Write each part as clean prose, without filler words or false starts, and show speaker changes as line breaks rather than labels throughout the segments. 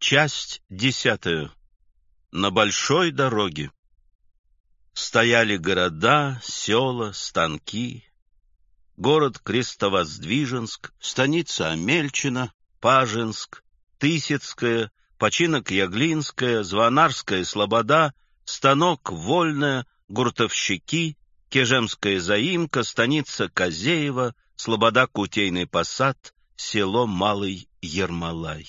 Часть 10. На большой дороге. Стояли города, села, станки. Город Крестовоздвиженск, станица Амельчина, Пажинск, Тысяцкая, починок Яглинская, Звонарская Слобода, станок Вольная, Гуртовщики, Кежемская заимка, станица Козеева, Слобода Кутейный посад, село Малый Ермолай.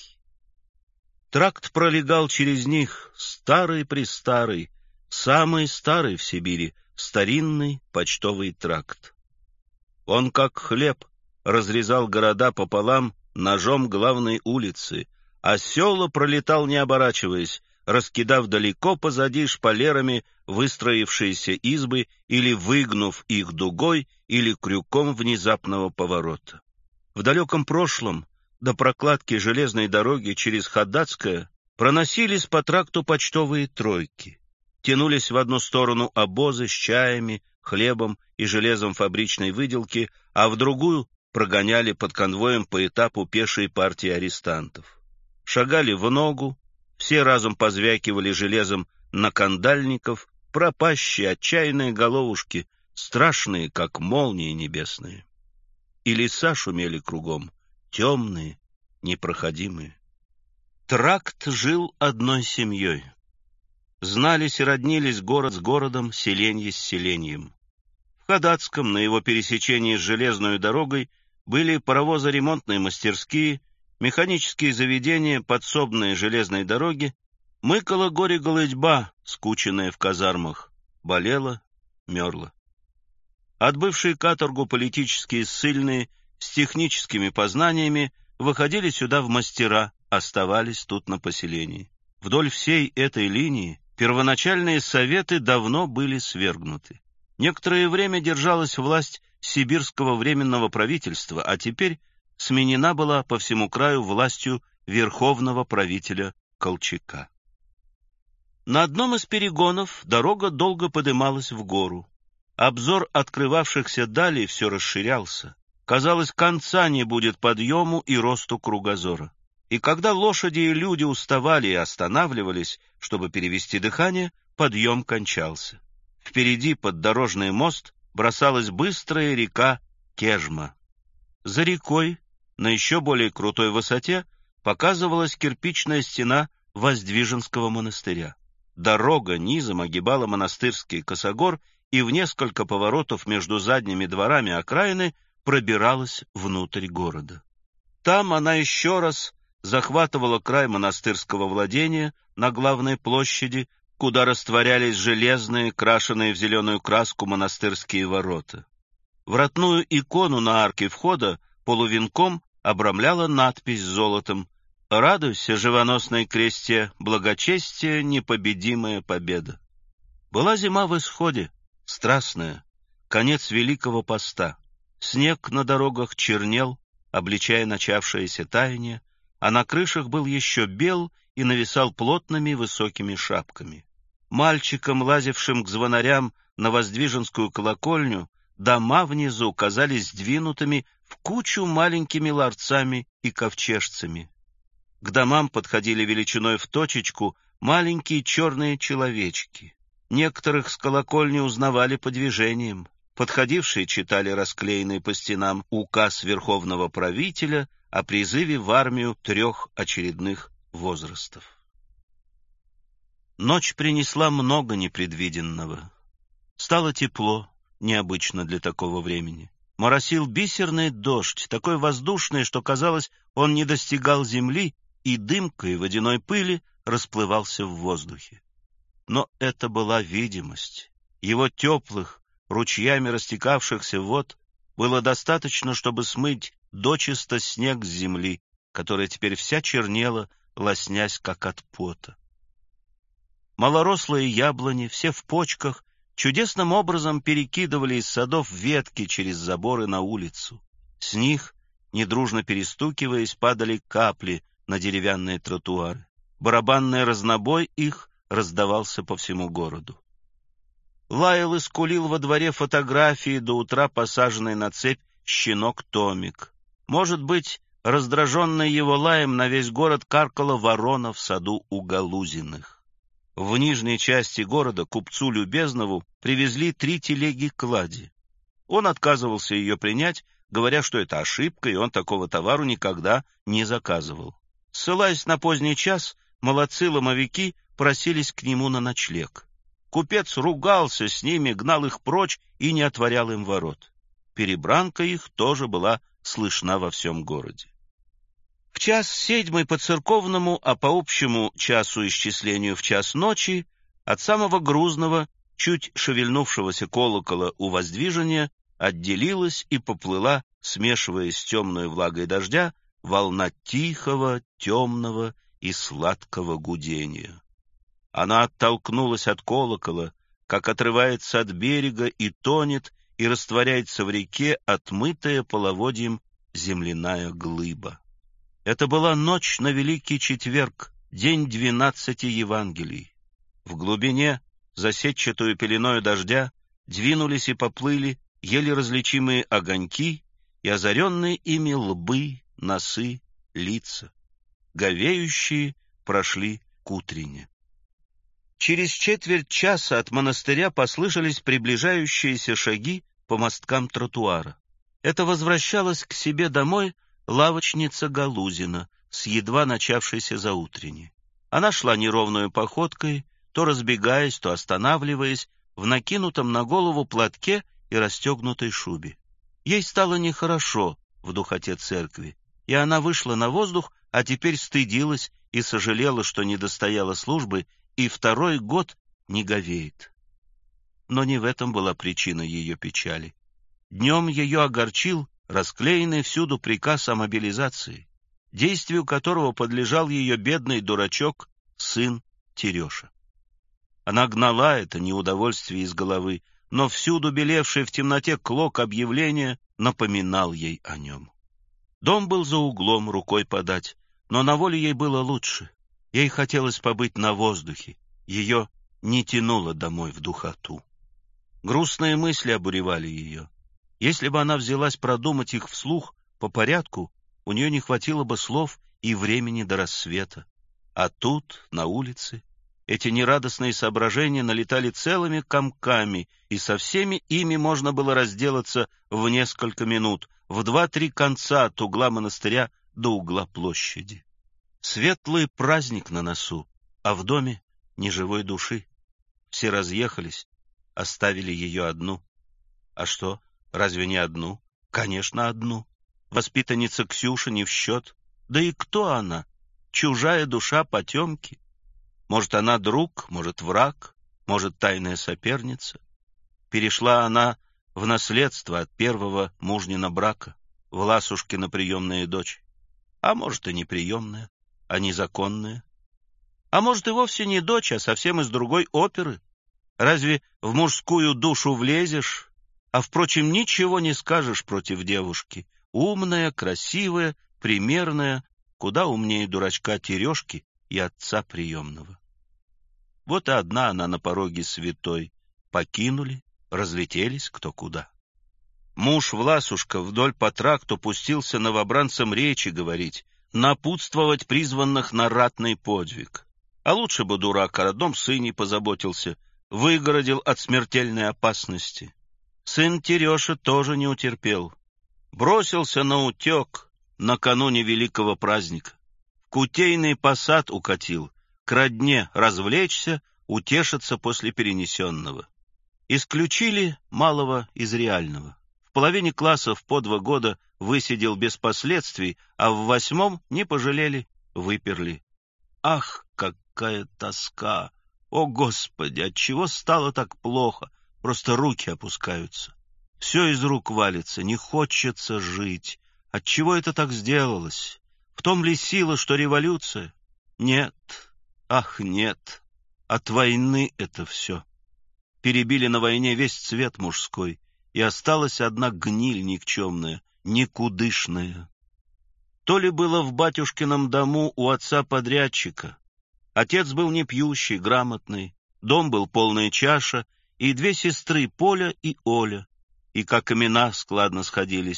Тракт пролегал через них, старый-престарый, самый старый в Сибири, старинный почтовый тракт. Он, как хлеб, разрезал города пополам ножом главной улицы, а села пролетал, не оборачиваясь, раскидав далеко позади шпалерами выстроившиеся избы или выгнув их дугой или крюком внезапного поворота. В далеком прошлом, до прокладки железной дороги через Ходатское, проносились по тракту почтовые тройки. Тянулись в одну сторону обозы с чаями, хлебом и железом фабричной выделки, а в другую прогоняли под конвоем по этапу пешие партии арестантов. Шагали в ногу, все разом позвякивали железом накандальников, пропащие отчаянные головушки, страшные, как молнии небесные. И леса шумели кругом, темные, непроходимые. Тракт жил одной семьей. Знались и роднились город с городом, селенье с селеньем. В Ходатском, на его пересечении с железной дорогой, были паровозоремонтные мастерские, механические заведения, подсобные железной дороги, мыкала горе-голытьба, скученная в казармах, болела, мерла. Отбывшие каторгу политические ссыльные с техническими познаниями выходили сюда в мастера, оставались тут на поселении. Вдоль всей этой линии первоначальные советы давно были свергнуты. Некоторое время держалась власть сибирского временного правительства, а теперь сменена была по всему краю властью верховного правителя Колчака. На одном из перегонов дорога долго подымалась в гору. Обзор открывавшихся далей все расширялся. Казалось, конца не будет подъему и росту кругозора. И когда лошади и люди уставали и останавливались, чтобы перевести дыхание, подъем кончался. Впереди под дорожный мост бросалась быстрая река Кежма. За рекой, на еще более крутой высоте, показывалась кирпичная стена Воздвиженского монастыря. Дорога низом огибала монастырский косогор и в несколько поворотов между задними дворами окраины пробиралась внутрь города. Там она еще раз захватывала край монастырского владения на главной площади, куда растворялись железные, крашеные в зеленую краску монастырские ворота. Вратную икону на арке входа полувенком обрамляла надпись золотом: «Радуйся, живоносной кресте, благочестие, непобедимая победа». Была зима в исходе, страстная, конец Великого Поста. Снег на дорогах чернел, обличая начавшееся таяние, а на крышах был еще бел и нависал плотными высокими шапками. Мальчикам, лазившим к звонарям на Воздвиженскую колокольню, дома внизу казались сдвинутыми в кучу маленькими ларцами и ковчежцами. К домам подходили величиной в точечку маленькие черные человечки. Некоторых с колокольни узнавали по движениям. Подходившие читали расклеенный по стенам указ верховного правителя о призыве в армию 3 очередных возрастов. Ночь принесла много непредвиденного. Стало тепло, необычно для такого времени. Моросил бисерный дождь, такой воздушный, что, казалось, он не достигал земли, и дымкой водяной пыли расплывался в воздухе. Но это была видимость. Его теплых, ручьями растекавшихся вод было достаточно, чтобы смыть дочисто снег с земли, которая теперь вся чернела, лоснясь как от пота. Малорослые яблони, все в почках, чудесным образом перекидывали из садов ветки через заборы на улицу. С них, недружно перестукиваясь, падали капли на деревянные тротуары. Барабанный разнобой их раздавался по всему городу. Лаял и скулил во дворе фотографии, до утра посаженный на цепь щенок Томик. Может быть, Раздраженная его лаем, на весь город каркала ворона в саду у Галузиных. В нижней части города купцу Любезнову привезли 3 телеги клади. Он отказывался ее принять, говоря, что это ошибка, и он такого товару никогда не заказывал. Ссылаясь на поздний час, молодцы-ломовики просились к нему на ночлег. Купец ругался с ними, гнал их прочь и не отворял им ворот. Перебранка их тоже была слышна во всем городе. В 1:07 по церковному, а по общему часу исчислению в 1 ночи, от самого грузного, чуть шевельнувшегося колокола у воздвижения отделилась и поплыла, смешиваясь с темной влагой дождя, волна тихого, темного и сладкого гудения. Она оттолкнулась от колокола, как отрывается от берега и тонет, и растворяется в реке отмытая половодьем земляная глыба. Это была ночь на Великий Четверг, день 12 Евангелий. В глубине, за сетчатую пеленою дождя, двинулись и поплыли еле различимые огоньки и озаренные ими лбы, носы, лица. Говеющие прошли к утрине. Через четверть часа от монастыря послышались приближающиеся шаги по мосткам тротуара. Это возвращалась к себе домой лавочница Галузина с едва начавшейся заутренней. Она шла неровной походкой, то разбегаясь, то останавливаясь, в накинутом на голову платке и расстегнутой шубе. Ей стало нехорошо в духоте церкви, и она вышла на воздух, а теперь стыдилась и сожалела, что не достояла службы, и 2-й год не говеет. Но не в этом была причина ее печали. Днем ее огорчил расклеенный всюду приказ о мобилизации, действию которого подлежал ее бедный дурачок, сын Тереша. Она гнала это неудовольствие из головы, но всюду белевший в темноте клок объявления напоминал ей о нем. Дом был за углом, рукой подать, но на воле ей было лучше. Ей хотелось побыть на воздухе, ее не тянуло домой в духоту. Грустные мысли обуревали ее. Если бы она взялась продумать их вслух, по порядку, у нее не хватило бы слов и времени до рассвета. А тут, на улице, эти нерадостные соображения налетали целыми комками, и со всеми ими можно было разделаться в несколько минут, в 2-3 конца от угла монастыря до угла площади. Светлый праздник на носу, а в доме ни живой души. Все разъехались, оставили ее одну. А что, разве не одну? Конечно, одну. Воспитанница Ксюша не в счет. Да и кто она? Чужая душа потемки. Может, она друг, может, враг, может, тайная соперница. Перешла она в наследство от первого мужнина брака, Власушкина приемная дочь. А может, и не приемная, а незаконная. А может, и вовсе не дочь, а совсем из другой оперы. Разве в мужскую душу влезешь? А, впрочем, ничего не скажешь против девушки. Умная, красивая, примерная, куда умнее дурачка Терешки и отца приемного. Вот и одна она на пороге святой. Покинули, разлетелись кто куда. Муж Власушка вдоль по тракту пустился новобранцам речи говорить, напутствовать призванных на ратный подвиг. А лучше бы дурак о родном сыне позаботился, выгородил от смертельной опасности. Сын Тереша тоже не утерпел. Бросился на утек накануне великого праздника. В Кутейный посад укатил, к родне развлечься, утешиться после перенесенного. Исключили малого из реального. В половине классов по 2 года высидел без последствий, а в 8 не пожалели, выперли. Ах, какая тоска! О, Господи, отчего стало так плохо? Просто руки опускаются. Все из рук валится, не хочется жить. Отчего это так сделалось? В том ли сила, что революция? Нет, ах, нет. От войны это все. Перебили на войне весь цвет мужской, и осталась одна гниль никчемная, никудышная. То ли было в батюшкином дому у отца-подрядчика. Отец был не пьющий, грамотный, дом был полная чаша, и 2 сестры, Поля и Оля, и как имена складно сходились,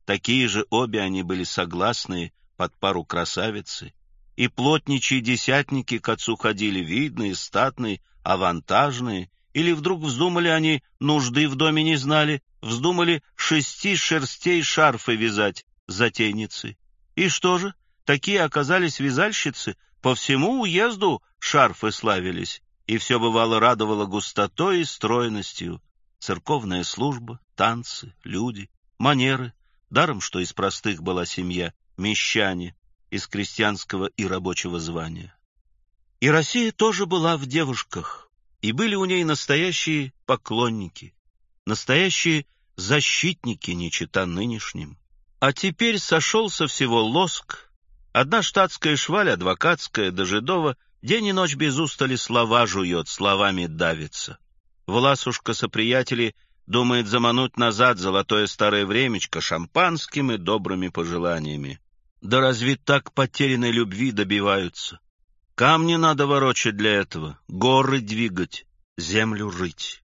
такие же обе они были согласные под пару красавицы, и плотничьи десятники к отцу ходили видные, статные, авантажные, или вдруг вздумали они, нужды в доме не знали, вздумали 6 шерстей шарфы вязать, затейницы. И что же, такие оказались вязальщицы, по всему уезду шарфы славились, и все бывало радовало густотой и стройностью. Церковная служба, танцы, люди, манеры, даром, что из простых была семья, мещане, из крестьянского и рабочего звания. И Россия тоже была в девушках, и были у ней настоящие поклонники, настоящие защитники, не чета нынешним. А теперь сошелся всего лоск, одна штатская шваль, адвокатская, до Жидова, день и ночь без устали слова жует, словами давится. Власушка-соприятели думает замануть назад золотое старое времечко шампанским и добрыми пожеланиями. Да разве так потерянной любви добиваются? Камни надо ворочать для этого, горы двигать, землю рыть.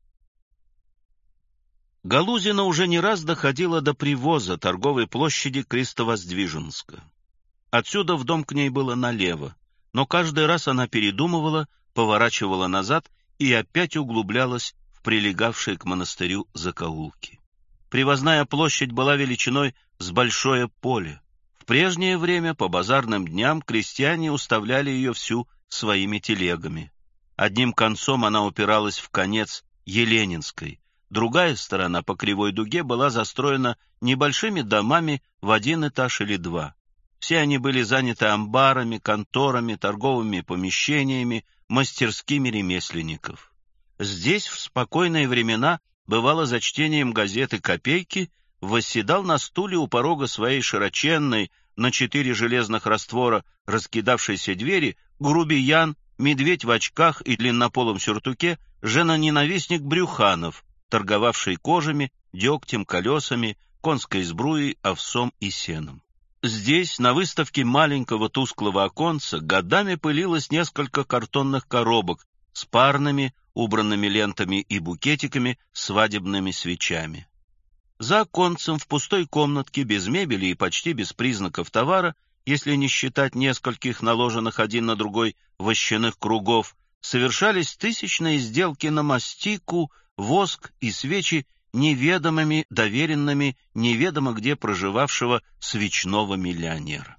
Галузина уже не раз доходила до привоза торговой площади Крестовоздвиженска. Отсюда в дом к ней было налево, но каждый раз она передумывала, поворачивала назад и опять углублялась в прилегавшие к монастырю закоулки. Привозная площадь была величиной с большое поле. В прежнее время по базарным дням крестьяне уставляли ее всю своими телегами. Одним концом она упиралась в конец Еленинской, другая сторона по кривой дуге была застроена небольшими домами в 1 этаж или 2. Все они были заняты амбарами, конторами, торговыми помещениями, мастерскими ремесленников. Здесь в спокойные времена, бывало за чтением газеты «Копейки», восседал на стуле у порога своей широченной, на 4 железных раствора раскидавшейся двери, грубиян, медведь в очках и длиннополом сюртуке, женоненавистник Брюханов, торговавший кожами, дегтем, колесами, конской сбруей, овсом и сеном. Здесь, на выставке маленького тусклого оконца, годами пылилось несколько картонных коробок с парными, убранными лентами и букетиками, свадебными свечами. За оконцем в пустой комнатке, без мебели и почти без признаков товара, если не считать нескольких наложенных один на другой вощаных кругов, совершались тысячные сделки на мастику, воск и свечи неведомыми, доверенными, неведомо где проживавшего свечного миллионера.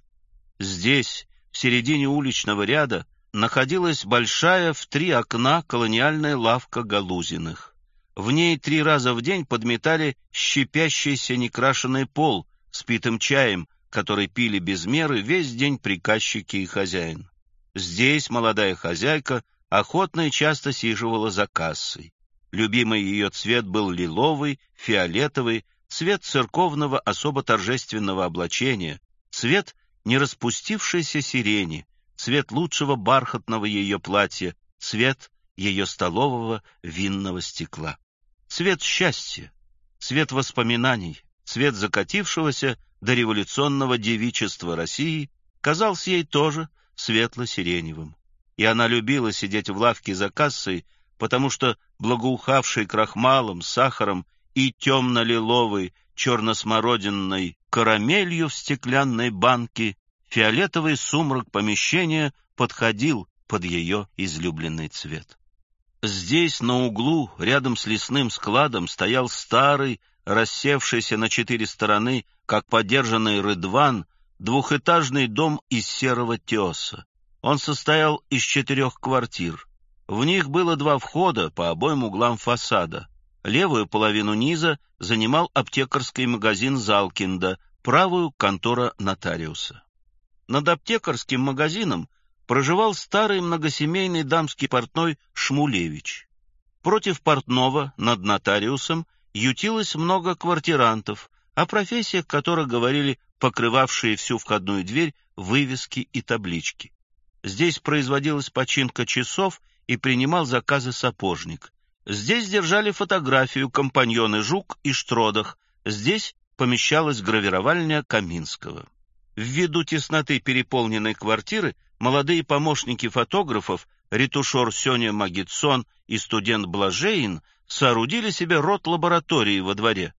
Здесь, в середине уличного ряда, находилась большая в 3 окна колониальная лавка Галузиных. В ней 3 раза в день подметали щепящийся некрашенный пол с питым чаем, который пили без меры весь день приказчики и хозяин. Здесь молодая хозяйка охотно и часто сиживала за кассой. Любимый ее цвет был лиловый, фиолетовый, цвет церковного особо торжественного облачения, цвет нераспустившейся сирени, цвет лучшего бархатного ее платья, цвет ее столового винного стекла. Цвет счастья, цвет воспоминаний, цвет закатившегося до революционного девичества России казался ей тоже светло-сиреневым. И она любила сидеть в лавке за кассой, потому что благоухавший крахмалом, сахаром и темно-лиловой, черно-смородинной карамелью в стеклянной банке фиолетовый сумрак помещения подходил под ее излюбленный цвет. Здесь, на углу, рядом с лесным складом, стоял старый, рассевшийся на 4 стороны, как подержанный рыдван, 2-этажный дом из серого теса. Он состоял из 4 квартир. В них было 2 входа по обоим углам фасада. Левую половину низа занимал аптекарский магазин Залкинда, правую — контора нотариуса. Над аптекарским магазином проживал старый многосемейный дамский портной Шмулевич. Против портного, над нотариусом, ютилось много квартирантов, о профессиях которых говорили покрывавшие всю входную дверь вывески и таблички. Здесь производилась починка часов и принимал заказы сапожник. Здесь держали фотографию компаньоны Жук и Штродах, здесь помещалась гравировальня Каминского. Ввиду тесноты переполненной квартиры молодые помощники фотографов, ретушер Сёня Магитсон и студент Блажеин, соорудили себе род лаборатории во дворе. В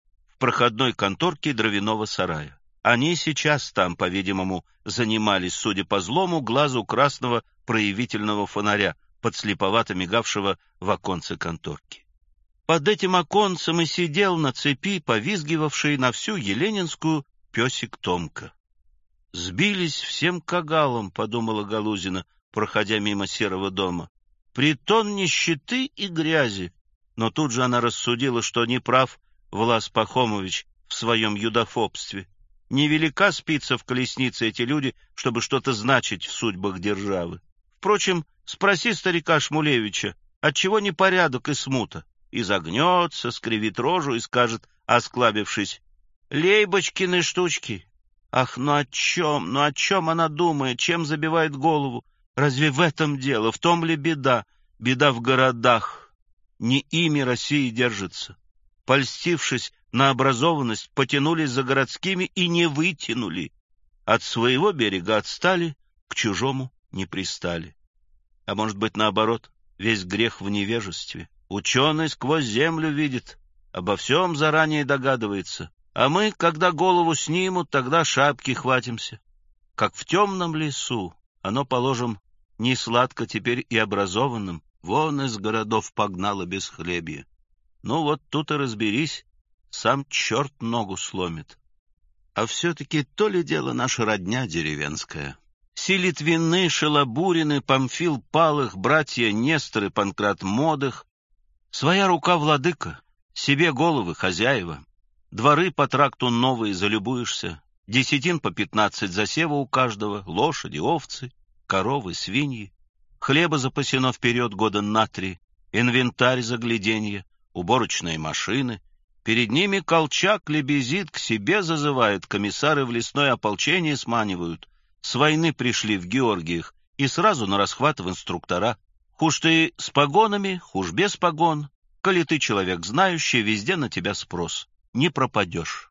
проходной конторке дровяного сарая. Они сейчас там, по-видимому, занимались, судя по злому глазу красного проявительного фонаря, подслеповато мигавшего в оконце конторки. Под этим оконцем и сидел на цепи, повизгивавший на всю Еленинскую, песик Томка. «Сбились всем кагалом», — подумала Галузина, проходя мимо серого дома. «Притон нищеты и грязи». Но тут же она рассудила, что не прав Влас Пахомович в своем юдофобстве. Невелика спица в колеснице эти люди, чтобы что-то значить в судьбах державы. Впрочем, спроси старика Шмулевича, отчего непорядок и смута, и загнется, скривит рожу и скажет, осклабившись: «Лейбочкины штучки». Ах, ну о чем она думает, чем забивает голову? Разве в этом дело, в том ли беда? Беда в городах. Не ими Россия держится. Польстившись на образованность, потянулись за городскими и не вытянули. От своего берега отстали, к чужому не пристали. А может быть, наоборот, весь грех в невежестве. Ученый сквозь землю видит, обо всем заранее догадывается. А мы, когда голову снимут, тогда шапки хватимся. Как в темном лесу, оно, положим, не сладко теперь и образованным. Вон из городов погнало бесхлебье. Ну вот тут и разберись, сам черт ногу сломит. А все-таки то ли дело наша родня деревенская. Силитвины, Шелобурины, Памфил Палых, братья Нестор и Панкрат Модых. Своя рука владыка, себе головы хозяева. Дворы по тракту новые залюбуешься, десятин по 15 засева у каждого, лошади, овцы, коровы, свиньи. Хлеба запасено вперед года на 3, инвентарь загляденье, уборочные машины. Перед ними Колчак лебезит, к себе зазывает, комиссары в лесное ополчение сманивают. С войны пришли в Георгиях и сразу на расхват в инструктора. Хуже ты с погонами, хуже без погон. Коли ты человек знающий, везде на тебя спрос. Не пропадешь.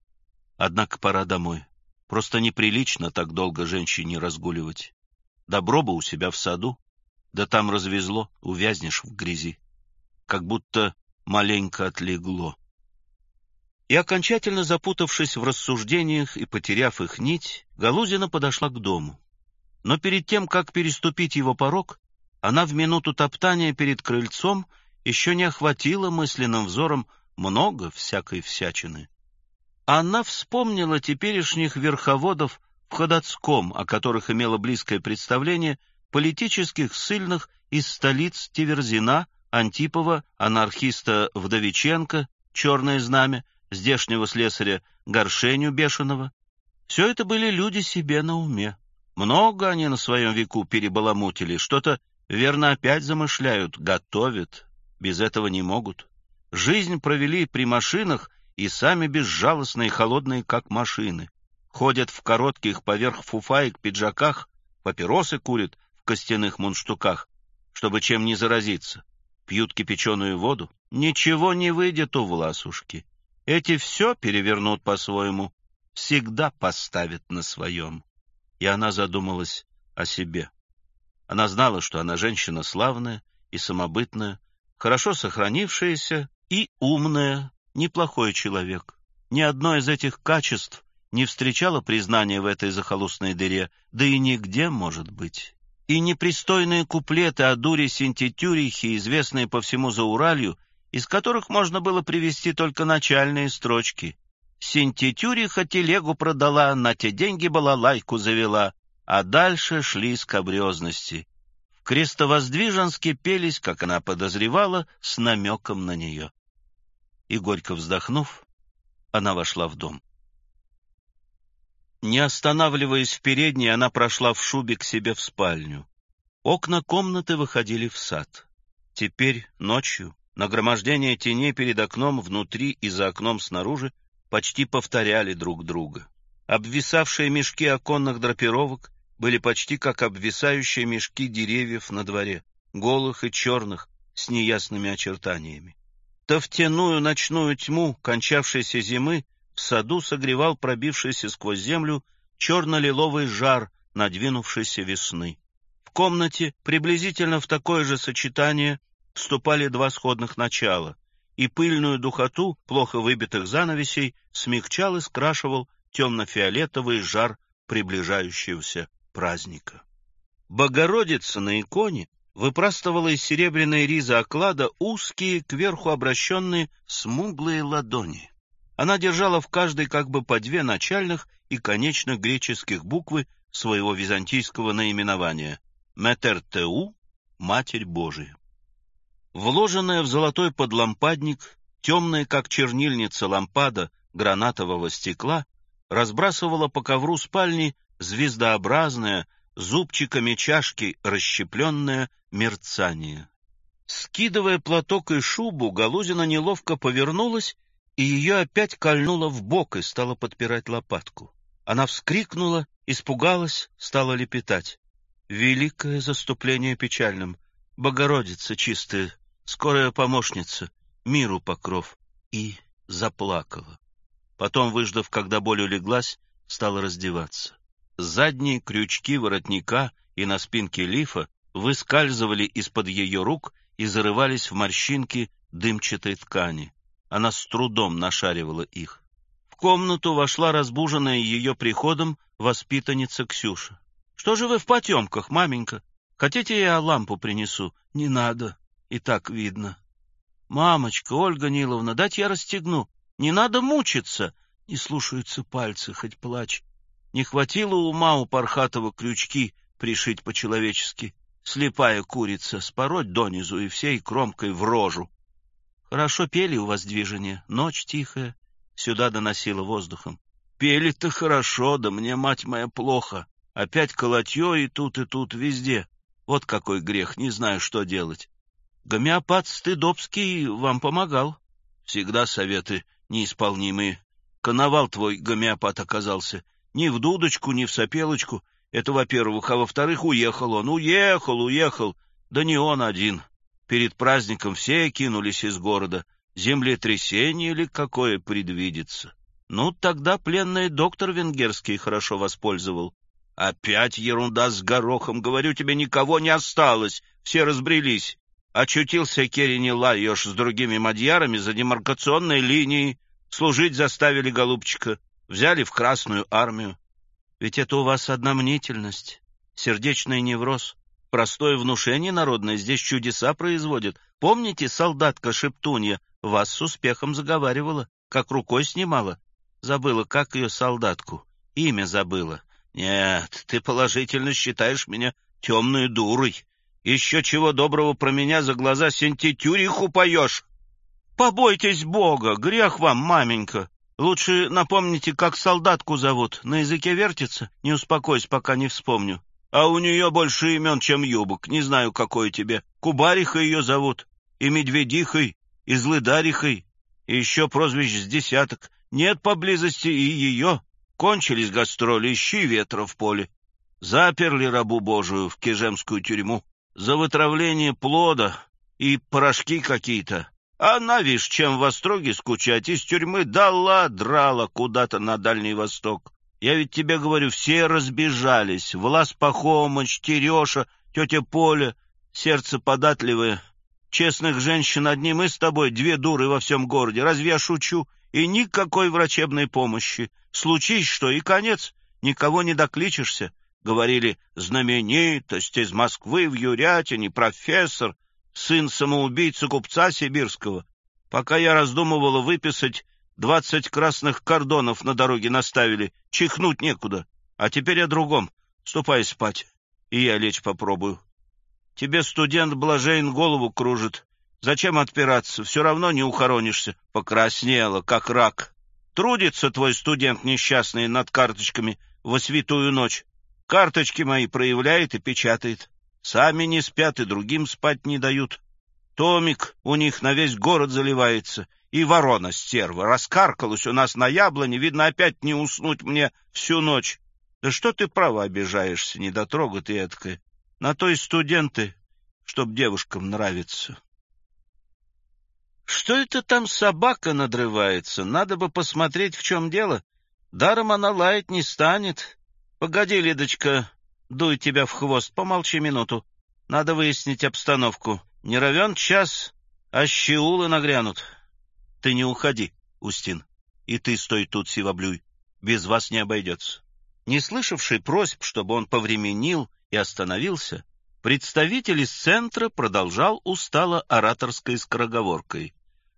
Однако пора домой. Просто неприлично так долго женщине разгуливать. Добро бы у себя в саду, да там развезло, увязнешь в грязи. Как будто маленько отлегло. И окончательно запутавшись в рассуждениях и потеряв их нить, Галузина подошла к дому. Но перед тем, как переступить его порог, она в минуту топтания перед крыльцом еще не охватила мысленным взором много всякой всячины. Она вспомнила теперешних верховодов в Ходоцком, о которых имела близкое представление, политических ссыльных из столиц Тиверзина, Антипова, анархиста Вдовиченко, Черное Знамя, здешнего слесаря Горшеню Бешеного. Все это были люди себе на уме. Много они на своем веку перебаламутили, что-то, верно, опять замышляют, готовят. Без этого не могут. Жизнь провели при машинах и сами безжалостные и холодные, как машины. Ходят в коротких поверх фуфаек пиджаках, папиросы курят в костяных мундштуках, чтобы чем не заразиться. Пьют кипяченую воду. Ничего не выйдет у Власушки. Эти все перевернут по-своему, всегда поставят на своем. И она задумалась о себе. Она знала, что она женщина славная и самобытная, хорошо сохранившаяся и умная, неплохой человек. Ни одно из этих качеств не встречало признания в этой захолустной дыре, да и нигде, может быть. И непристойные куплеты о дуре Синтитюрихе, известные по всему Зауралью, из которых можно было привести только начальные строчки. Синтитюриха телегу продала, на те деньги балалайку завела, а дальше шли скабрезности. В Крестовоздвиженске пелись, как она подозревала, с намеком на нее. И, горько вздохнув, она вошла в дом. Не останавливаясь в передней, она прошла в шубе к себе в спальню. Окна комнаты выходили в сад. Теперь, ночью, нагромождение теней перед окном внутри и за окном снаружи почти повторяли друг друга. Обвисавшие мешки оконных драпировок были почти как обвисающие мешки деревьев на дворе, голых и черных, с неясными очертаниями. Тофтяную ночную тьму кончавшейся зимы в саду согревал пробившийся сквозь землю черно-лиловый жар надвинувшейся весны. В комнате приблизительно в такое же сочетание вступали два сходных начала. и пыльную духоту плохо выбитых занавесей смягчал и скрашивал темно-фиолетовый жар приближающегося праздника. Богородица на иконе выпрастывала из серебряной ризы оклада узкие, кверху обращенные смуглые ладони. Она держала в каждой как бы по две начальных и конечных греческих буквы своего византийского наименования — Метер Теу, Матерь Божия. Вложенная в золотой подлампадник, темная, как чернильница лампада гранатового стекла, разбрасывала по ковру спальни звездообразное, зубчиками чашки расщепленное мерцание. Скидывая платок и шубу, Галузина неловко повернулась, и ее опять кольнуло в бок и стала подпирать лопатку. Она вскрикнула, испугалась, стала лепетать. «Великое заступление печальным! Богородица чистая, скорая помощница, миру покров!» И заплакала. Потом, выждав, когда боль улеглась, стала раздеваться. Задние крючки воротника и на спинке лифа выскальзывали из-под ее рук и зарывались в морщинки дымчатой ткани. Она с трудом нашаривала их. В комнату вошла разбуженная ее приходом воспитанница Ксюша. — Что же вы в потемках, маменька? Хотите, я лампу принесу? — Не надо, и так видно. — Мамочка, Ольга Ниловна, дать я расстегну. Не надо мучиться. Не слушаются пальцы, хоть плачь. Не хватило ума у Пархатова крючки пришить по-человечески. Слепая курица, спороть донизу и всей кромкой в рожу. Хорошо пели у вас движение, ночь тихая, сюда доносила воздухом. Пели-то хорошо, да мне, мать моя, плохо. Опять колотье и тут, везде. Вот какой грех, не знаю, что делать. Гомеопат Стыдобский вам помогал. Всегда советы неисполнимые. Коновал твой гомеопат оказался. Ни в дудочку, ни в сопелочку. Это, во-первых. А во-вторых, уехал он. Уехал. Да не он один. Перед праздником все кинулись из города. Землетрясение или какое предвидится. Ну, тогда пленный доктор венгерский хорошо воспользовал. Опять ерунда с горохом. Говорю тебе, никого не осталось. Все разбрелись. Очутился Керени Лайош с другими мадьярами за демаркационной линией. Служить заставили, голубчика. Взяли в Красную армию. Ведь это у вас одна мнительность, сердечный невроз. Простое внушение народное здесь чудеса производит. Помните, солдатка Шептунья вас с успехом заговаривала, как рукой снимала? Забыла, как ее солдатку. Имя забыла. Нет, ты положительно считаешь меня темной дурой. Еще чего доброго про меня за глаза сентитюриху поешь. Побойтесь Бога, грех вам, маменька. Лучше напомните, как солдатку зовут. На языке вертится? Не успокойся, пока не вспомню. А у нее больше имен, чем юбок. Не знаю, какое тебе. Кубариха ее зовут. И Медведихой, и Злыдарихой. И еще прозвищ с десяток. Нет поблизости и ее. Кончились гастроли, ищи ветра в поле. Заперли рабу Божию в кежемскую тюрьму. За вытравление плода и порошки какие-то. Она, вишь, чем в Остроге скучать, из тюрьмы драла куда-то на Дальний Восток. Я ведь тебе говорю, все разбежались. Влас Пахомыч, Тереша, тетя Поля, сердце податливое. Честных женщин одни мы с тобой, две дуры во всем городе. Разве я шучу? И никакой врачебной помощи. Случись что, и конец. Никого не докличешься. Говорили, знаменитость из Москвы в Юрятине, профессор, сын самоубийцы купца сибирского. Пока я раздумывала выписать, 20 красных кордонов на дороге наставили. Чихнуть некуда. А теперь о другом. Ступай спать, и я лечь попробую. Тебе студент Блажейн голову кружит. Зачем отпираться? Все равно не ухоронишься. Покраснела, как рак. Трудится твой студент несчастный над карточками во святую ночь. Карточки мои проявляет и печатает. Сами не спят и другим спать не дают. Томик у них на весь город заливается. И ворона стерва раскаркалась у нас на яблоне. Видно, опять не уснуть мне всю ночь. Да что ты право обижаешься, недотрога ты эткая. На то и студенты, чтоб девушкам нравиться. Что это там собака надрывается? Надо бы посмотреть, в чем дело. Даром она лаять не станет. Погоди, Лидочка, дуй тебя в хвост, помолчи минуту. Надо выяснить обстановку. Не равен час, а щеулы нагрянут. Ты не уходи, Устин, и ты стой тут, Сивоблюй, без вас не обойдется». Не слышавший просьб, чтобы он повременил и остановился, представитель из центра продолжал устало ораторской скороговоркой.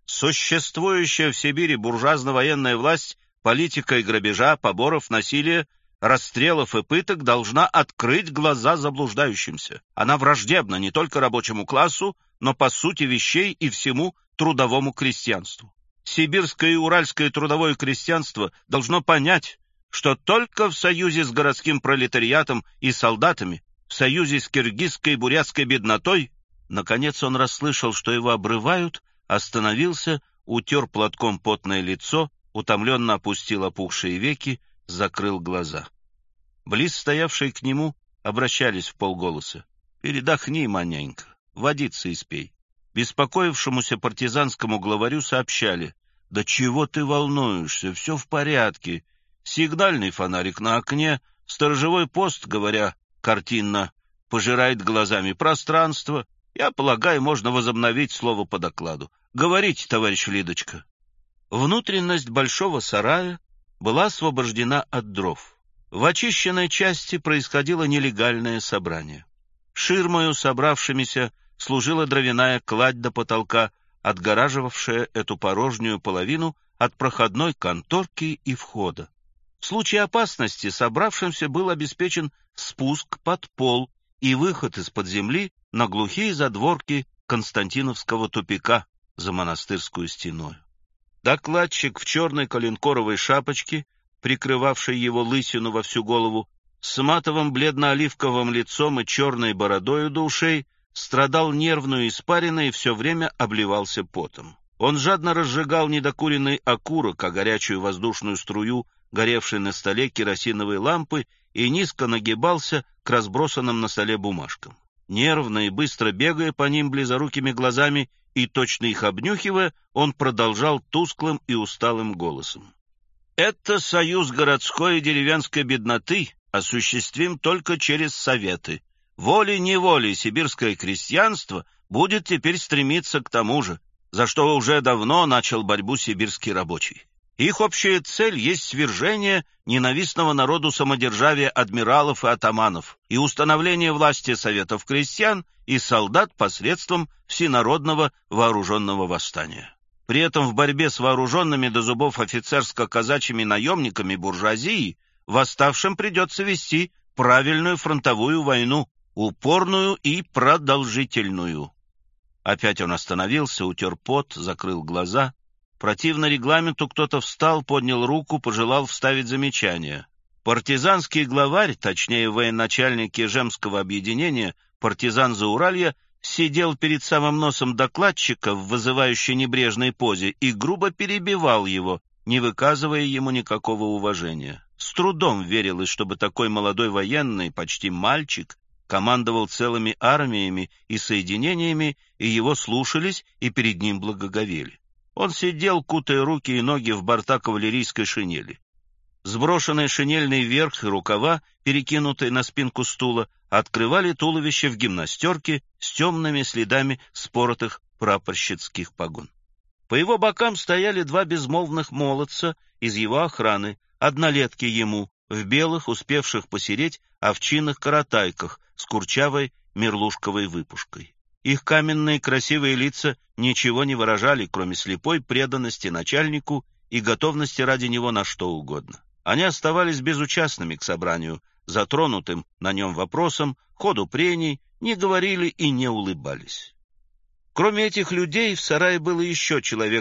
Существующая в Сибири буржуазно-военная власть политикой грабежа, поборов, насилия, расстрелов и пыток должна открыть глаза заблуждающимся. Она враждебна не только рабочему классу, но по сути вещей и всему трудовому крестьянству. Сибирское и уральское трудовое крестьянство должно понять, что только в союзе с городским пролетариатом и солдатами, в союзе с киргизской и бурятской беднотой, наконец он расслышал, что его обрывают, остановился, утер платком потное лицо, утомленно опустил опухшие веки, закрыл глаза. Близ стоявшие к нему обращались вполголоса: «Передохни, маменька, водицы испей». Беспокоившемуся партизанскому главарю сообщали: «Да чего ты волнуешься, все в порядке. Сигнальный фонарик на окне, сторожевой пост, говоря картинно, пожирает глазами пространство. Я полагаю, можно возобновить слово по докладу. Говорите, товарищ Лидочка». Внутренность большого сарая была освобождена от дров. В очищенной части происходило нелегальное собрание. Ширмою собравшимися служила дровяная кладь до потолка, отгораживавшая эту порожнюю половину от проходной конторки и входа. В случае опасности собравшимся был обеспечен спуск под пол и выход из-под земли на глухие задворки Константиновского тупика за монастырскую стеной. Докладчик в черной коленкоровой шапочке, прикрывавшей его лысину во всю голову, с матовым бледно-оливковым лицом и черной бородою до ушей, страдал нервную испариной и все время обливался потом. Он жадно разжигал недокуренный окурок, а горячую воздушную струю, горевшей на столе керосиновой лампы, и низко нагибался к разбросанным на столе бумажкам. Нервно и быстро бегая по ним близорукими глазами и точно их обнюхивая, он продолжал тусклым и усталым голосом: «Это союз городской и деревенской бедноты осуществим только через советы. Волей-неволей сибирское крестьянство будет теперь стремиться к тому же, за что уже давно начал борьбу сибирский рабочий. Их общая цель есть свержение ненавистного народу самодержавия адмиралов и атаманов и установление власти советов крестьян и солдат посредством всенародного вооруженного восстания. При этом в борьбе с вооруженными до зубов офицерско-казачьими наемниками буржуазии восставшим придется вести правильную фронтовую войну, упорную и продолжительную». Опять он остановился, утер пот, закрыл глаза. Противно регламенту кто-то встал, поднял руку, пожелал вставить замечание. Партизанский главарь, точнее военачальник Ежемского объединения «Партизан Зауралья», сидел перед самым носом докладчика в вызывающей небрежной позе и грубо перебивал его, не выказывая ему никакого уважения. С трудом верилось, чтобы такой молодой военный, почти мальчик, командовал целыми армиями и соединениями, и его слушались и перед ним благоговели. Он сидел, кутая руки и ноги в борта кавалерийской шинели. Сброшенные шинельный верх и рукава, перекинутые на спинку стула, открывали туловище в гимнастерке с темными следами споротых прапорщицких погон. По его бокам стояли два безмолвных молодца из его охраны, однолетки ему, в белых, успевших посереть, овчинных коротайках с курчавой мерлушковой выпушкой. Их каменные красивые лица ничего не выражали, кроме слепой преданности начальнику и готовности ради него на что угодно. Они оставались безучастными к собранию, затронутым на нем вопросом, ходу прений, не говорили и не улыбались. Кроме этих людей в сарае было еще человек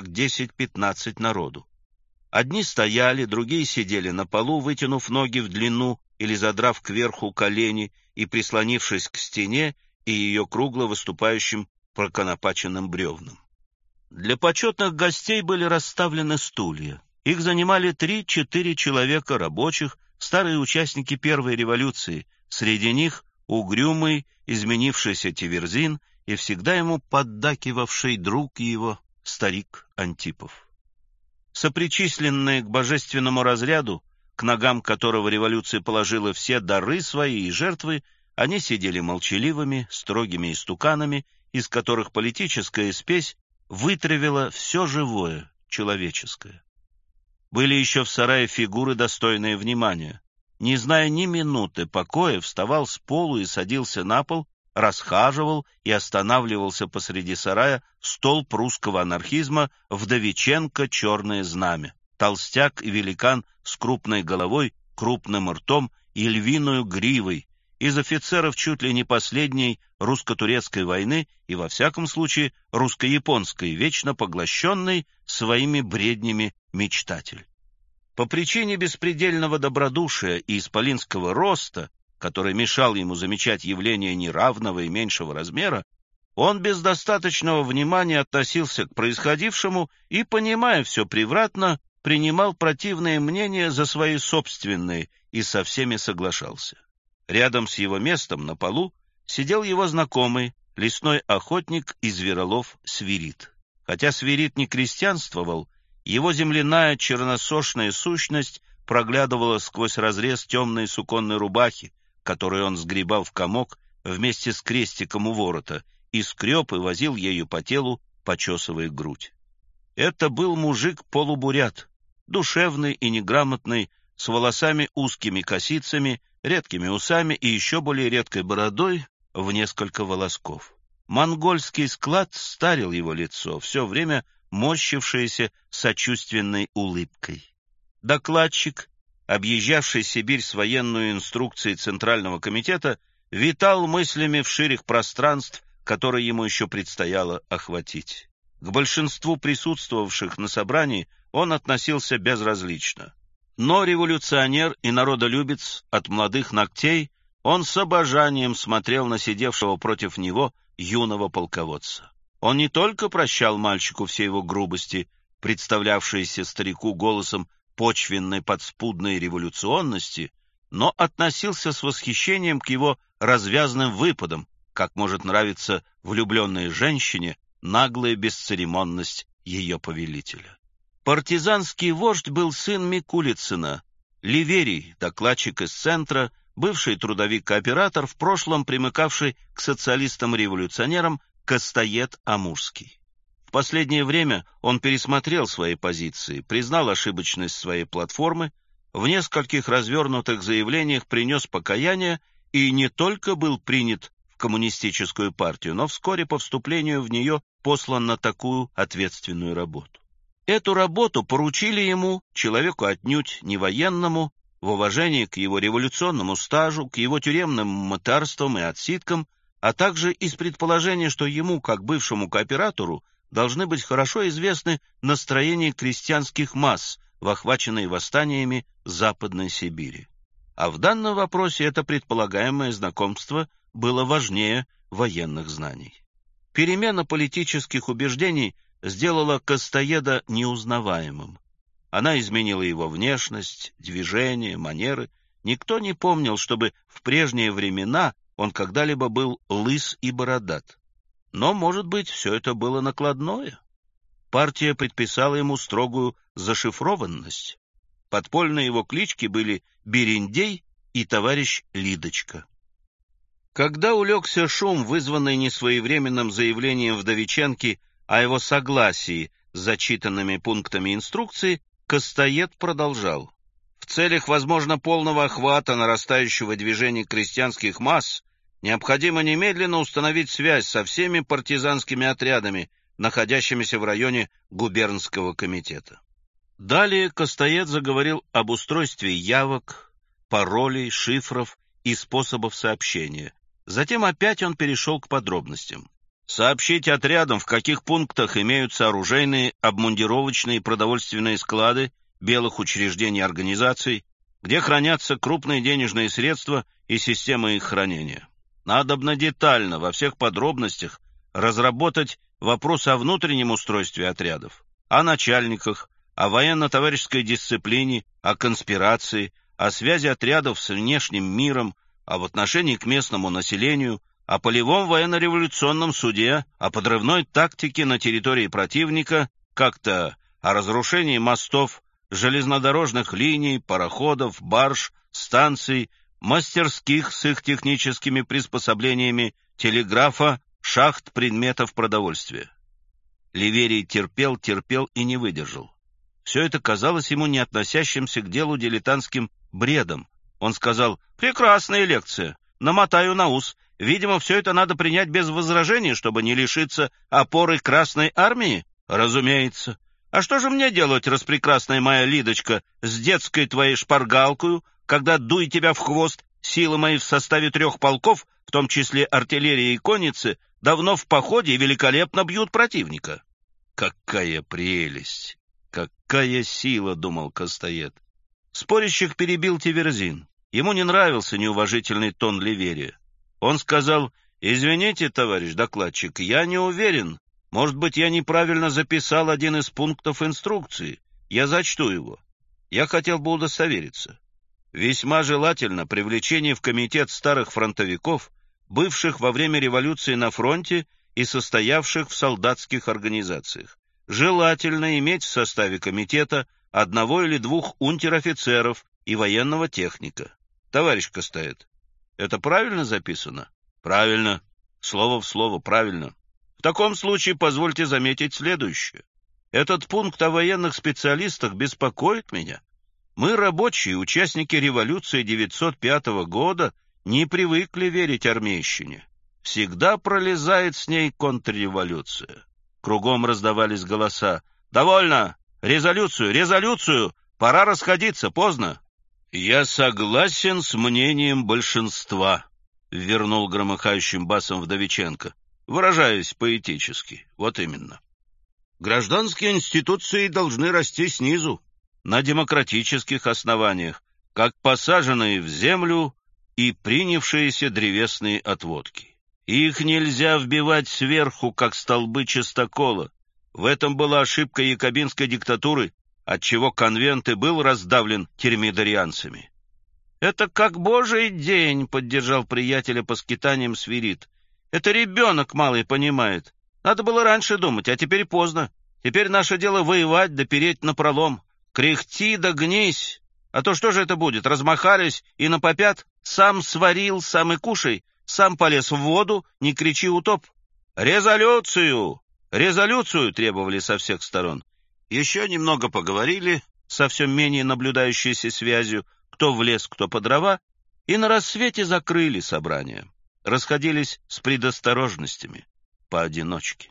10-15 народу. Одни стояли, другие сидели на полу, вытянув ноги в длину или задрав кверху колени и прислонившись к стене и ее кругло выступающим проконопаченным бревнам. Для почетных гостей были расставлены стулья. Их занимали 3-4 человека рабочих, старые участники первой революции, среди них угрюмый, изменившийся Тиверзин и всегда ему поддакивавший друг его, старик Антипов. Сопричисленные к божественному разряду, к ногам которого революция положила все дары свои и жертвы, они сидели молчаливыми, строгими истуканами, из которых политическая спесь вытравила все живое, человеческое. Были еще в сарае фигуры, достойные внимания. Не зная ни минуты покоя, вставал с полу и садился на пол, расхаживал и останавливался посреди сарая столб русского анархизма Вдовиченко «Черное знамя». Толстяк и великан с крупной головой, крупным ртом и львиную гривой, из офицеров чуть ли не последней русско-турецкой войны и, во всяком случае, русско-японской, вечно поглощенной своими бреднями мечтатель. По причине беспредельного добродушия и исполинского роста, который мешал ему замечать явления неравного и меньшего размера, он без достаточного внимания относился к происходившему и, понимая все превратно, принимал противные мнения за свои собственные и со всеми соглашался. Рядом с его местом на полу сидел его знакомый, лесной охотник и зверолов Свирид. Хотя Свирид не крестьянствовал, его земляная черносошная сущность проглядывала сквозь разрез темной суконной рубахи, которую он сгребал в комок вместе с крестиком у ворота, и скреб и возил ею по телу, почесывая грудь. Это был мужик-полубурят, душевный и неграмотный, с волосами узкими косицами, редкими усами и еще более редкой бородой в несколько волосков. Монгольский склад старил его лицо, все время морщившееся сочувственной улыбкой. Докладчик, объезжавший Сибирь с военной инструкцией Центрального комитета, витал мыслями в ширях пространств, которые ему еще предстояло охватить. К большинству присутствовавших на собрании он относился безразлично. Но революционер и народолюбец от молодых ногтей, он с обожанием смотрел на сидевшего против него юного полководца. Он не только прощал мальчику все его грубости, представлявшиеся старику голосом почвенной подспудной революционности, но относился с восхищением к его развязным выпадам, как может нравиться влюбленной женщине наглая бесцеремонность ее повелителя. Партизанский вождь был сын Микулицына, Ливерий, докладчик из центра, бывший трудовик-кооператор, в прошлом примыкавший к социалистам-революционерам Костоед Амурский. В последнее время он пересмотрел свои позиции, признал ошибочность своей платформы, в нескольких развернутых заявлениях принес покаяние и не только был принят в коммунистическую партию, но вскоре по вступлению в нее послан на такую ответственную работу. Эту работу поручили ему, человеку отнюдь не военному, в уважении к его революционному стажу, к его тюремным мытарствам и отсидкам, а также из предположения, что ему, как бывшему кооператору, должны быть хорошо известны настроения крестьянских масс в охваченной восстаниями Западной Сибири. А в данном вопросе это предполагаемое знакомство было важнее военных знаний. Перемена политических убеждений сделала Костоеда неузнаваемым. Она изменила его внешность, движение, манеры. Никто не помнил, чтобы в прежние времена он когда-либо был лыс и бородат. Но, может быть, все это было накладное. Партия предписала ему строгую зашифрованность. Подпольные его клички были Берендей и товарищ Лидочка. Когда улегся шум, вызванный несвоевременным заявлением Вдовиченки о его согласии с зачитанными пунктами инструкции, Костоед продолжал. В целях, возможно, полного охвата нарастающего движения крестьянских масс необходимо немедленно установить связь со всеми партизанскими отрядами, находящимися в районе губернского комитета. Далее Костоед заговорил об устройстве явок, паролей, шифров и способов сообщения. Затем опять он перешел к подробностям. Сообщить отрядам, в каких пунктах имеются оружейные, обмундировочные и продовольственные склады белых учреждений и организаций, где хранятся крупные денежные средства и системы их хранения. Надобно детально, во всех подробностях, разработать вопрос о внутреннем устройстве отрядов, о начальниках, о военно-товарищеской дисциплине, о конспирации, о связи отрядов с внешним миром, об отношении к местному населению, о полевом военно-революционном суде, о подрывной тактике на территории противника, как-то о разрушении мостов, железнодорожных линий, пароходов, барж, станций, мастерских с их техническими приспособлениями, телеграфа, шахт предметов продовольствия. Ливерий терпел и не выдержал. Все это казалось ему не относящимся к делу дилетантским бредом. Он сказал: «Прекрасная лекция, намотаю на ус. Видимо, все это надо принять без возражений, чтобы не лишиться опоры Красной Армии? Разумеется. А что же мне делать, распрекрасная моя Лидочка, с детской твоей шпаргалкою, когда, дуй тебя в хвост, силы мои в составе 3 полков, в том числе артиллерии и конницы, давно в походе и великолепно бьют противника?» «Какая прелесть! Какая сила!» — думал Костоед. Спорящих перебил Тиверзин. Ему не нравился неуважительный тон Ливерия. Он сказал: «Извините, товарищ докладчик, я не уверен. Может быть, я неправильно записал один из пунктов инструкции. Я зачту его. Я хотел бы удостовериться. Весьма желательно привлечение в комитет старых фронтовиков, бывших во время революции на фронте и состоявших в солдатских организациях. Желательно иметь в составе комитета 1 или 2 унтер-офицеров и военного техника. Товарищ Костоед, это правильно записано?» «Правильно. Слово в слово, правильно. В таком случае позвольте заметить следующее. Этот пункт о военных специалистах беспокоит меня. Мы, рабочие, участники революции 905 года, не привыкли верить армейщине. Всегда пролезает с ней контрреволюция». Кругом раздавались голоса: «Довольно! Резолюцию! Резолюцию! Пора расходиться, поздно!» «Я согласен с мнением большинства», — вернул громыхающим басом Вдовиченко, выражаясь поэтически. «Вот именно. Гражданские институции должны расти снизу, на демократических основаниях, как посаженные в землю и принявшиеся древесные отводки. Их нельзя вбивать сверху, как столбы частокола. В этом была ошибка якобинской диктатуры, отчего конвент и был раздавлен термидорианцами». «Это как божий день», — поддержал приятеля по скитаниям Свирид. «Это ребенок малый понимает. Надо было раньше думать, а теперь поздно. Теперь наше дело воевать да переть напролом. Кряхти да гнись. А то что же это будет? Размахались и на попят? Сам сварил, сам и кушай. Сам полез в воду, не кричи, утоп». «Резолюцию! Резолюцию!» — требовали со всех сторон. Еще немного поговорили, со все менее наблюдающейся связью, кто в лес, кто по дрова, и на рассвете закрыли собрание. Расходились с предосторожностями, поодиночке.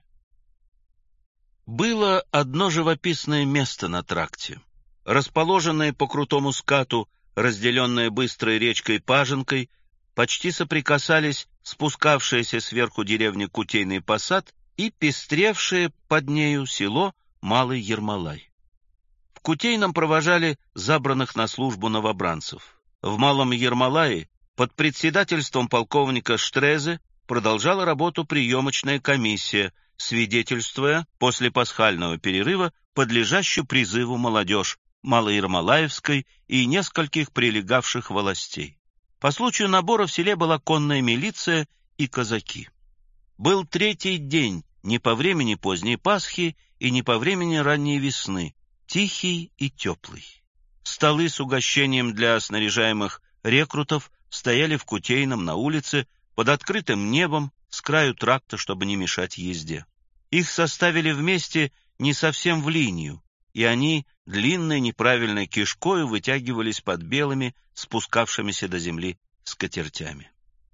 Было одно живописное место на тракте, расположенное по крутому скату, разделенное быстрой речкой Паженкой, почти соприкасались спускавшаяся сверху деревня Кутейный Посад и пестревшее под нею село Малый Ермолай. В Кутейном провожали забранных на службу новобранцев. В Малом Ермолае под председательством полковника Штрезе продолжала работу приемочная комиссия, свидетельствуя после пасхального перерыва подлежащую призыву молодежь Малоермолаевской и нескольких прилегавших властей. По случаю набора в селе была конная милиция и казаки. Был 3-й день, не по времени поздней Пасхи и не по времени ранней весны, тихий и теплый. Столы с угощением для снаряжаемых рекрутов стояли в Кутейном на улице под открытым небом с краю тракта, чтобы не мешать езде. Их составили вместе не совсем в линию, и они длинной неправильной кишкою вытягивались под белыми, спускавшимися до земли скатертями.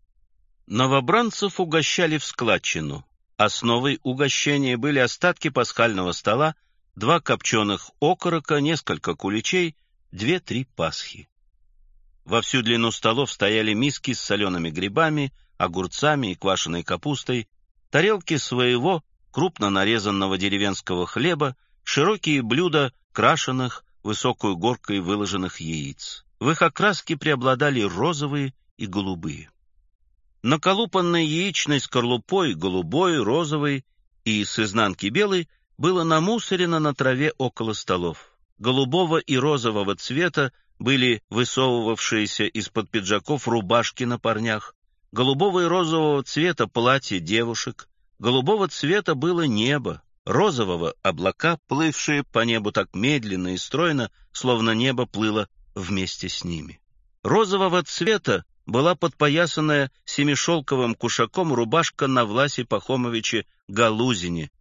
Новобранцев угощали в складчину. Основой угощения были остатки пасхального стола, 2 копченых окорока, несколько куличей, 2-3 пасхи. Во всю длину столов стояли миски с солеными грибами, огурцами и квашеной капустой, тарелки своего крупно нарезанного деревенского хлеба, широкие блюда крашеных высокую горкой выложенных яиц. В их окраске преобладали розовые и голубые. Наколупанной яичной скорлупой, голубой, розовой и с изнанки белой, было намусорено на траве около столов. Голубого и розового цвета были высовывавшиеся из-под пиджаков рубашки на парнях, голубого и розового цвета платья девушек, голубого цвета было небо, розового — облака, плывшие по небу так медленно и стройно, словно небо плыло вместе с ними. Розового цвета была подпоясанная семишелковым кушаком рубашка на Власе Пахомовиче Галузине,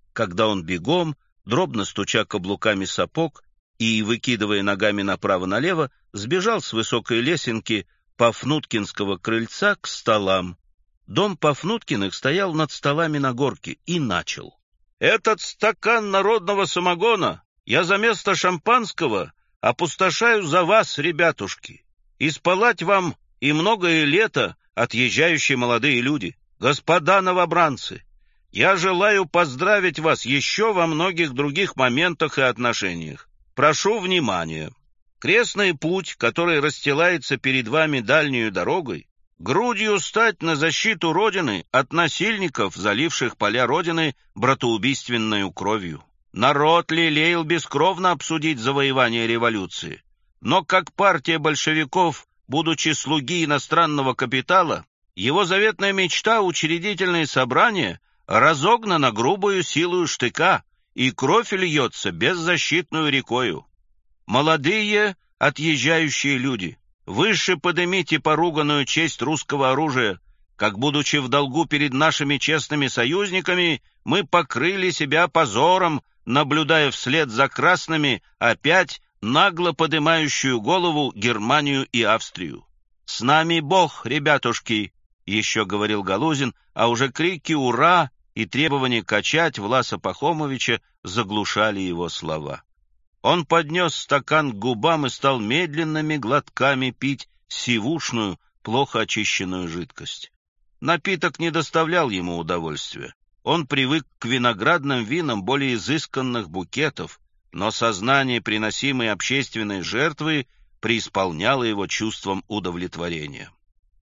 когда он бегом, дробно стуча каблуками сапог и выкидывая ногами направо-налево, сбежал с высокой лесенки Пафнуткинского крыльца к столам. Дом Пафнуткиных стоял над столами на горке и начал. «Этот стакан народного самогона я за место шампанского опустошаю за вас, ребятушки, и спалать вам и многое лето отъезжающие молодые люди. Господа новобранцы, я желаю поздравить вас еще во многих других моментах и отношениях. Прошу внимания. Крестный путь, который расстилается перед вами дальнюю дорогой, грудью стать на защиту Родины от насильников, заливших поля Родины братоубийственною кровью. Народ лелеял бескровно обсудить завоевание революции, но как партия большевиков, будучи слуги иностранного капитала, его заветная мечта, учредительное собрание, разогнана грубую силою штыка, и кровь льется беззащитную рекою. Молодые, отъезжающие люди, выше подымите поруганную честь русского оружия, как, будучи в долгу перед нашими честными союзниками, мы покрыли себя позором, наблюдая вслед за красными опять нагло подымающую голову Германию и Австрию. «С нами Бог, ребятушки!» — еще говорил Галузин, а уже крики «Ура!» и требования качать Власа Пахомовича заглушали его слова. Он поднес стакан к губам и стал медленными глотками пить сивушную, плохо очищенную жидкость. Напиток не доставлял ему удовольствия. Он привык к виноградным винам более изысканных букетов, но сознание приносимой общественной жертвы преисполняло его чувством удовлетворения.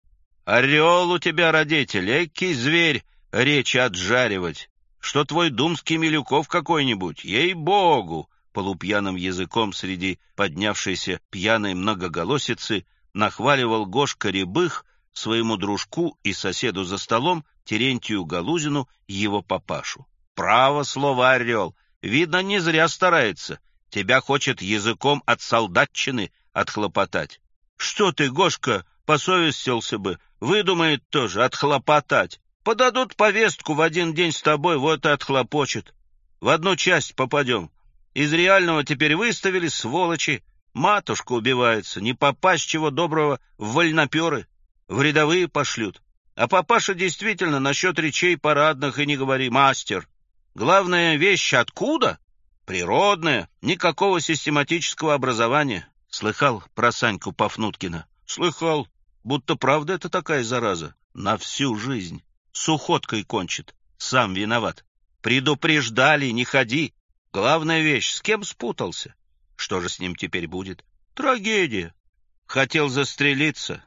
«Орел у тебя, родитель, экий зверь, речи отжаривать, что твой думский Милюков какой-нибудь, ей-богу!» Полупьяным языком среди поднявшейся пьяной многоголосицы нахваливал Гошка Рябых своему дружку и соседу за столом Терентию Галузину его папашу. «Право слово, орел! Видно, не зря старается. Тебя хочет языком от солдатчины отхлопотать». «Что ты, Гошка, посовестился бы, выдумает тоже отхлопотать. Подадут повестку в один день с тобой, вот и отхлопочет. В одну часть попадем. Из реального теперь выставили, сволочи. Матушка убивается, не попасть чего доброго в вольноперы. В рядовые пошлют. А папаша действительно насчет речей парадных и не говори, мастер. Главная вещь откуда? Природная, никакого систематического образования. Слыхал про Саньку Пафнуткина? Слыхал. Будто правда это такая зараза. На всю жизнь. С уходкой кончит. Сам виноват. Предупреждали, не ходи. Главная вещь, с кем спутался? Что же с ним теперь будет? Трагедия. Хотел застрелиться.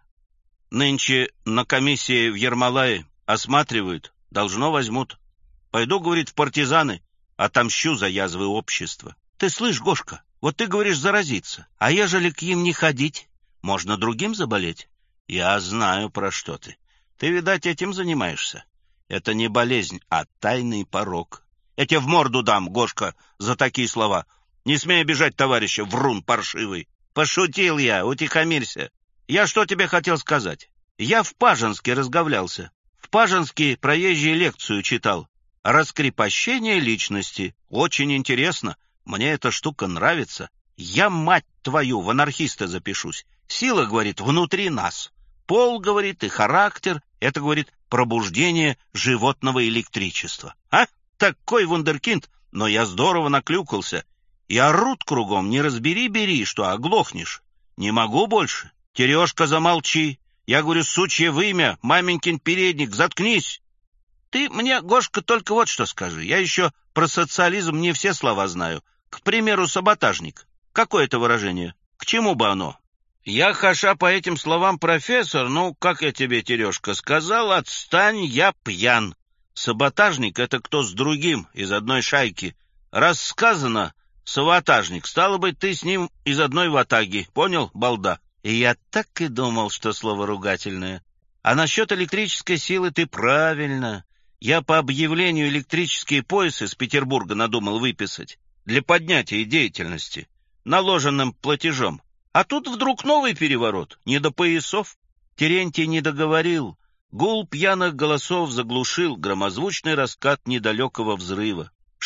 Нынче на комиссии в Ермолае осматривают, должно возьмут. Пойду, говорит, в партизаны, отомщу за язвы общества. Ты слышь, Гошка, вот ты говоришь заразиться, а ежели к ним не ходить, можно другим заболеть? Я знаю, про что ты. Ты, видать, этим занимаешься. Это не болезнь, а тайный порок. Я тебе в морду дам, Гошка, за такие слова. Не смей обижать товарища, врун паршивый. Пошутил я, утихомирься. Я что тебе хотел сказать? Я в Пажанске разговлялся. В Пажанске проезжей лекцию читал. Раскрепощение личности. Очень интересно. Мне эта штука нравится. Я, мать твою, в анархиста запишусь. Сила, говорит, внутри нас. Пол, говорит, и характер. Это, говорит, пробуждение животного электричества. А? Такой вундеркинд, но я здорово наклюкался. И орут кругом, не разбери-бери, что оглохнешь. Не могу больше. Терешка, замолчи. Я говорю, сучье вымя, маменькин передник, заткнись. Ты мне, Гошка, только вот что скажи. Я еще про социализм не все слова знаю. К примеру, саботажник. Какое это выражение? К чему бы оно? Я, хаша по этим словам профессор, ну, как я тебе, Терешка, сказал, отстань, я пьян. Саботажник — это кто с другим, из одной шайки. Раз сказано «саботажник», стало быть, ты с ним из одной ватаги. Понял, балда? И я так и думал, что слово ругательное. А насчет электрической силы ты правильно. Я по объявлению электрические поясы с Петербурга надумал выписать для поднятия деятельности, наложенным платежом. А тут вдруг новый переворот, не до поясов. Терентий не договорил. Гул пьяных голосов заглушил громозвучный раскат недалекого взрыва.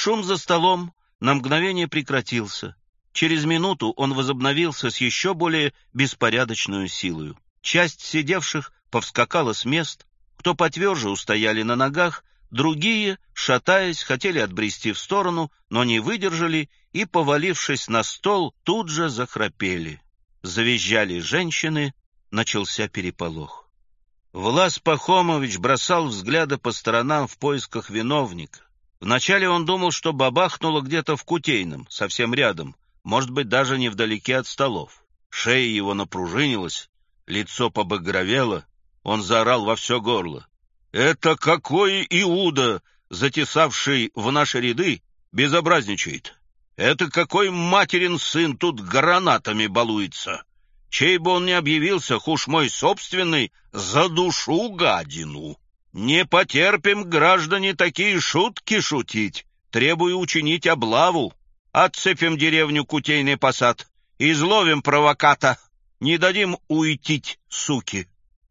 Шум за столом на мгновение прекратился. Через минуту он возобновился с еще более беспорядочной силою. Часть сидевших повскакала с мест, кто потверже устояли на ногах, другие, шатаясь, хотели отбрести в сторону, но не выдержали и, повалившись на стол, тут же захрапели. Завизжали женщины, начался переполох. Влас Пахомович бросал взгляды по сторонам в поисках виновника. Вначале он думал, что бабахнуло где-то в Кутейном, совсем рядом, может быть, даже невдалеке от столов. Шея его напружинилась, лицо побагровело, он заорал во все горло: «Это какой Иуда, затесавший в наши ряды, безобразничает? Это какой материн сын тут гранатами балуется? Чей бы он ни объявился, хуже мой собственный, задушу гадину! Не потерпим, граждане, такие шутки шутить, требую учинить облаву. Отцепим деревню Кутейный посад, изловим провоката, не дадим уйтить, суки!»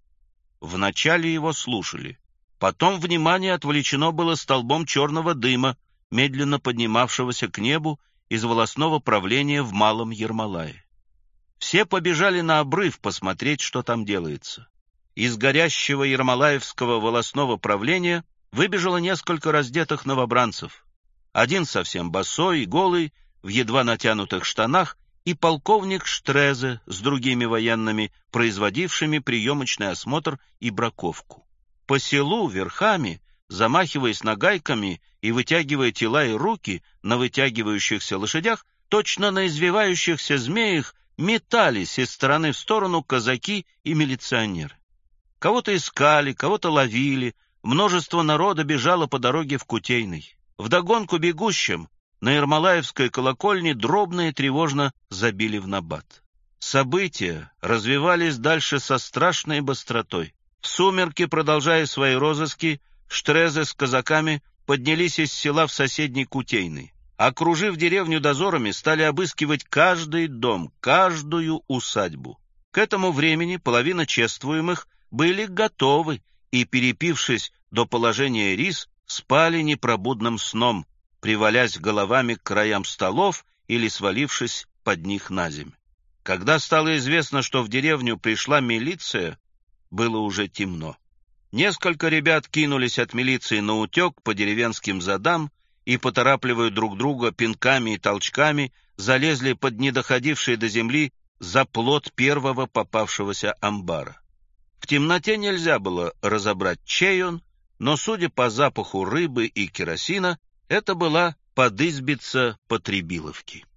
Вначале его слушали. Потом внимание отвлечено было столбом черного дыма, медленно поднимавшегося к небу из волостного правления в Малом Ермолае. Все побежали на обрыв посмотреть, что там делается. Из горящего ермолаевского волостного правления выбежало несколько раздетых новобранцев. Один совсем босой и голый, в едва натянутых штанах, и полковник Штрезе с другими военными, производившими приемочный осмотр и браковку. По селу верхами, замахиваясь нагайками и вытягивая тела и руки на вытягивающихся лошадях, точно на извивающихся змеях, метались из стороны в сторону казаки и милиционеры. Кого-то искали, кого-то ловили, множество народа бежало по дороге в Кутейный. Вдогонку бегущим на Ермолаевской колокольне дробно и тревожно забили в набат. События развивались дальше со страшной быстротой. В сумерки, продолжая свои розыски, Штрезе с казаками поднялись из села в соседний Кутейный. Окружив деревню дозорами, стали обыскивать каждый дом, каждую усадьбу. К этому времени половина чествуемых были готовы и, перепившись до положения рис, спали непробудным сном, привалясь головами к краям столов или свалившись под них наземь. Когда стало известно, что в деревню пришла милиция, было уже темно. Несколько ребят кинулись от милиции наутек по деревенским задам и, поторапливая друг друга пинками и толчками, залезли под недоходивший до земли заплот первого попавшегося амбара. В темноте нельзя было разобрать, чей он, но, судя по запаху рыбы и керосина, это была подызбица Потребиловки.